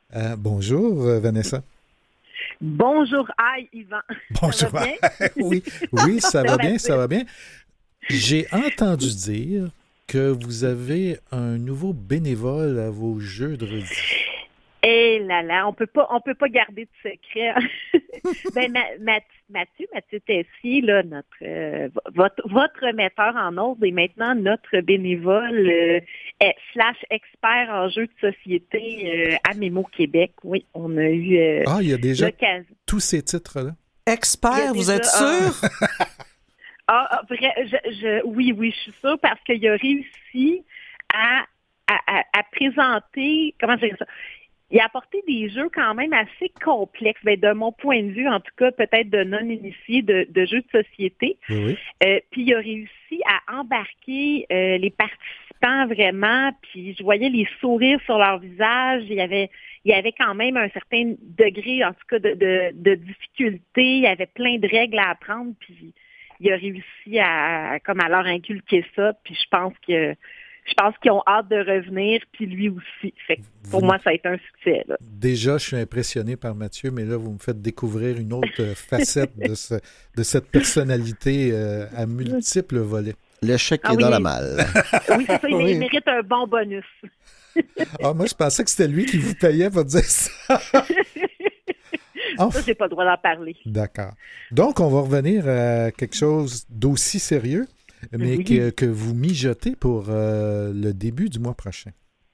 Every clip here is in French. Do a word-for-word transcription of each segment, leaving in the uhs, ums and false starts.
Euh, bonjour, euh, Vanessa. Bonjour, aïe, Yvan. Ça Bonjour. va bien? Oui, oui, ça Ça va va bien, ça bien. va bien. J'ai entendu dire que vous avez un nouveau bénévole à vos jeux de redis. Eh là là, on peut pas, on peut pas garder de secret. ben, Ma- Ma- Mathieu, Mathieu Tessier, là, notre, euh, votre, votre metteur en ordre est maintenant notre bénévole euh, eh, slash expert en jeux de société euh, à Mémo Québec. Oui, on a eu euh, Ah, il y a déjà l'occasion. tous ces titres-là. Il y a Expert, vous êtes déjà ah, sûr? ah, ah, vrai, je, je, oui, oui, je suis sûre parce qu'il a réussi à, à, à, à présenter, comment dire ça? Il a apporté des jeux quand même assez complexes, ben, de mon point de vue, en tout cas, peut-être de non-initiés de, de jeux de société. Oui, oui. Euh, puis il a réussi à embarquer euh, les participants vraiment, puis je voyais les sourires sur leur visage. Il y avait, il y avait quand même un certain degré, en tout cas, de, de, de difficulté. Il y avait plein de règles à apprendre, puis il a réussi à, comme à leur inculquer ça. Puis je pense que je pense qu'ils ont hâte de revenir, puis lui aussi. Fait que pour Vous, moi, ça a été un succès, là. déjà, je suis impressionné par Mathieu, mais là, vous me faites découvrir une autre euh, facette de, ce, de cette personnalité euh, à multiples volets. Le chèque Ah est dans la oui, malle. oui, c'est ça, il, il Oui. mérite un bon bonus. Ah, moi, je pensais que c'était lui qui vous payait pour dire ça. Ça, j'ai pas le droit d'en parler. D'accord. Donc, on va revenir à quelque chose d'aussi sérieux, mais que, Oui. que vous mijotez pour euh, le début du mois prochain.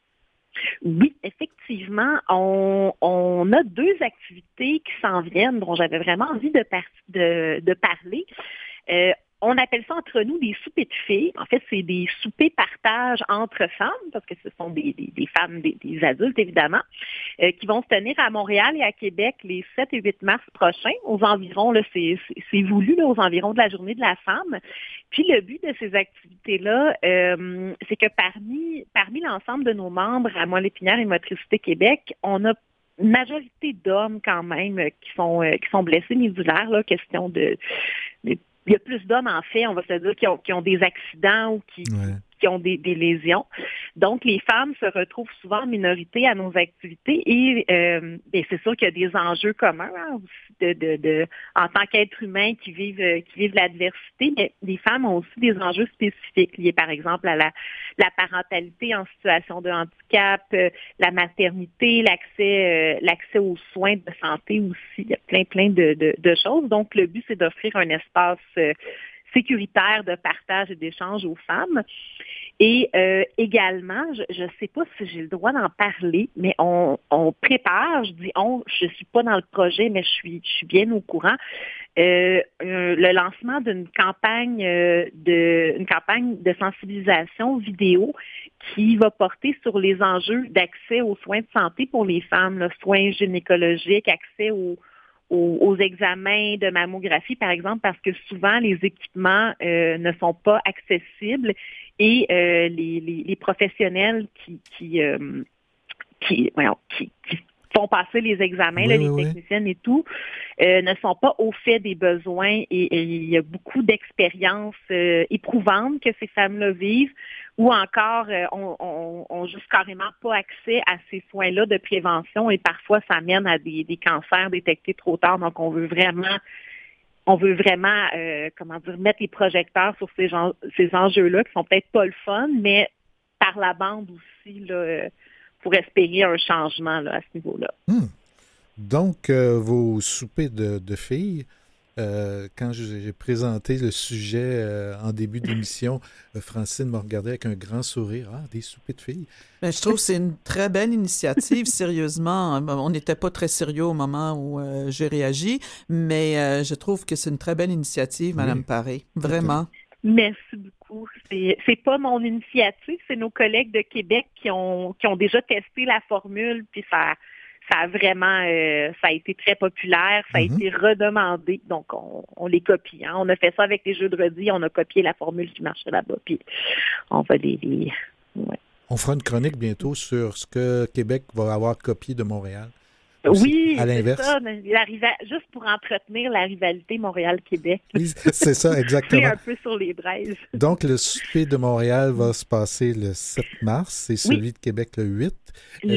Oui, effectivement, on, on a deux activités qui s'en viennent dont j'avais vraiment envie de, par- de, de parler. Euh, on appelle ça entre nous des soupers de filles. En fait, c'est des soupers partage entre femmes, parce que ce sont des, des, des femmes, des, des adultes évidemment, euh, qui vont se tenir à Montréal et à Québec les sept et huit mars prochains, aux environs, là, c'est, c'est, c'est voulu, là, aux environs de la Journée de la femme. Puis le but de ces activités-là, euh, c'est que parmi, parmi l'ensemble de nos membres à Moelle-Épinière et Motricité Québec, on a une majorité d'hommes quand même euh, qui sont euh, qui sont blessés médulaires, là, question de, de il y a plus d'hommes, en fait, on va se dire, qui ont, qui ont des accidents ou qui, qui, Ouais. qui ont des, des lésions. Donc, les femmes se retrouvent souvent en minorité à nos activités et euh, bien, c'est sûr qu'il y a des enjeux communs hein, aussi de, de, de, en tant qu'êtres humains qui vivent, euh, qui vivent l'adversité, mais les femmes ont aussi des enjeux spécifiques liés, par exemple, à la, la parentalité en situation de handicap, euh, la maternité, l'accès, euh, l'accès aux soins de santé aussi. Il y a plein, plein de, de, de choses. Donc, le but, c'est d'offrir un espace euh, sécuritaire de partage et d'échange aux femmes. Et euh, également, je ne sais pas si j'ai le droit d'en parler, mais on, on prépare, je dis on, je suis pas dans le projet, mais je suis, je suis bien au courant, euh, euh, le lancement d'une campagne euh, de une campagne de sensibilisation vidéo qui va porter sur les enjeux d'accès aux soins de santé pour les femmes, là, soins gynécologiques, accès aux aux, aux examens de mammographie, par exemple, parce que souvent les équipements euh, ne sont pas accessibles et euh, les, les, les professionnels qui qui, euh, qui, voyons, qui qui font passer les examens, Oui, là, oui, les oui. techniciennes et tout, euh, ne sont pas au fait des besoins et, et il y a beaucoup d'expériences euh, éprouvantes que ces femmes-là vivent ou encore euh, on, on, on juste carrément pas accès à ces soins-là de prévention et parfois ça mène à des, des cancers détectés trop tard. Donc on veut vraiment on veut vraiment euh, comment dire mettre les projecteurs sur ces, gens, ces enjeux-là qui sont peut-être pas le fun, mais par la bande aussi là, euh, pour espérer un changement là, à ce niveau-là. Hmm. Donc, euh, vos soupers de, de filles, euh, quand j'ai j'ai présenté le sujet euh, en début d'émission, euh, Francine m'a regardé avec un grand sourire. Ah, des soupers de filles. Ben, je trouve que c'est une très belle initiative, sérieusement. On n'était pas très sérieux au moment où euh, j'ai réagi, mais euh, je trouve que c'est une très belle initiative, Oui, Madame Paré. tout à fait. Vraiment. Merci beaucoup. C'est, c'est pas mon initiative, c'est nos collègues de Québec qui ont qui ont déjà testé la formule, puis ça, ça a vraiment euh, ça a été très populaire, ça a Mhm. été redemandé, donc on, on les copie. Hein. On a fait ça avec les jeux de redis, on a copié la formule qui marchait là-bas, puis on va les, les ouais. On fera une chronique bientôt sur ce que Québec va avoir copié de Montréal. Aussi, à Oui, c'est l'inverse. ça. La riva- juste pour entretenir la rivalité Montréal-Québec. Oui, c'est ça, Souffler exactement. un peu sur les braises. Donc, le souper de Montréal va se passer le sept mars et Oui, celui de Québec le huit. le Est-ce, huit.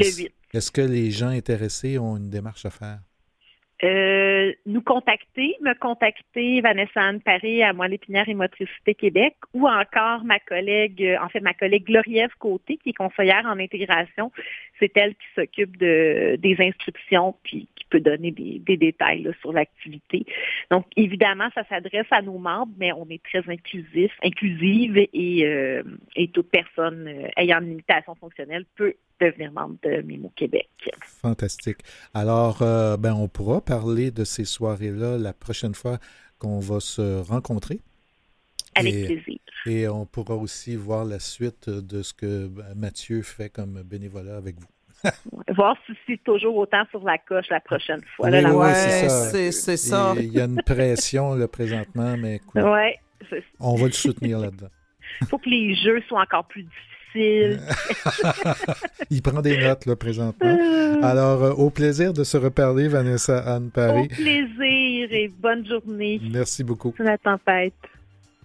Est-ce que les gens intéressés ont une démarche à faire? Euh, nous contacter, me contacter, Vanessa Anne Paré à Moelle-Épinière et Motricité Québec, ou encore ma collègue, en fait ma collègue Gloriève Côté, qui est conseillère en intégration. C'est elle qui s'occupe de des inscriptions puis qui peut donner des, des détails là, sur l'activité. Donc évidemment, ça s'adresse à nos membres, mais on est très inclusif, inclusive et, euh, et toute personne euh, ayant une limitation fonctionnelle peut devenir membre de Mimo Québec. Fantastique. Alors, euh, ben, on pourra parler de ces soirées-là la prochaine fois qu'on va se rencontrer. Avec et, plaisir. Et on pourra aussi voir la suite de ce que Mathieu fait comme bénévolat avec vous. Voir si c'est toujours autant sur la coche la prochaine fois. Oui, là, la oui, ouais, c'est ça. C'est, c'est ça. Il y a une pression là, présentement, mais écoute, ouais, on va le soutenir là-dedans. Il faut que les jeux soient encore plus difficiles. Il prend des notes là, présentement. Alors, euh, au plaisir de se reparler, Vanessa Anne Paré. Au plaisir et bonne journée. Merci beaucoup. C'est la tempête.